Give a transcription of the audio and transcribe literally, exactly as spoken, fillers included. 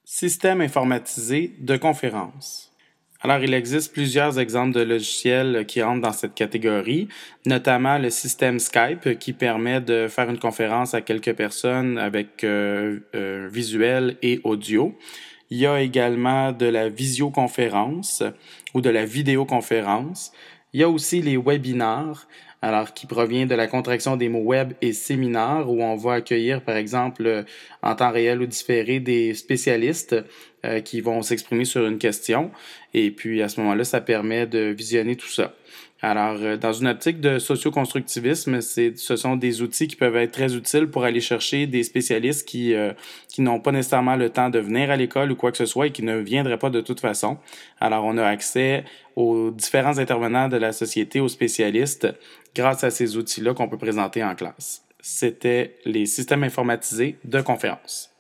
Système informatisé de conférence. Alors, il existe plusieurs exemples de logiciels qui entrent dans cette catégorie, notamment le système Skype qui permet de faire une conférence à quelques personnes avec euh, euh, visuel et audio. Il y a également de la visioconférence ou de la vidéoconférence. Il y a aussi les webinars, alors qui provient de la contraction des mots web et séminaire, où on va accueillir, par exemple, en temps réel ou différé, des spécialistes euh, qui vont s'exprimer sur une question. Et puis, à ce moment-là, ça permet de visionner tout ça. Alors, euh, dans une optique de socioconstructivisme, c'est, ce sont des outils qui peuvent être très utiles pour aller chercher des spécialistes qui, euh, qui n'ont pas nécessairement le temps de venir à l'école ou quoi que ce soit et qui ne viendraient pas de toute façon. Alors, on a accès aux différents intervenants de la société, aux spécialistes, grâce à ces outils-là qu'on peut présenter en classe. C'était les systèmes informatisés de conférence.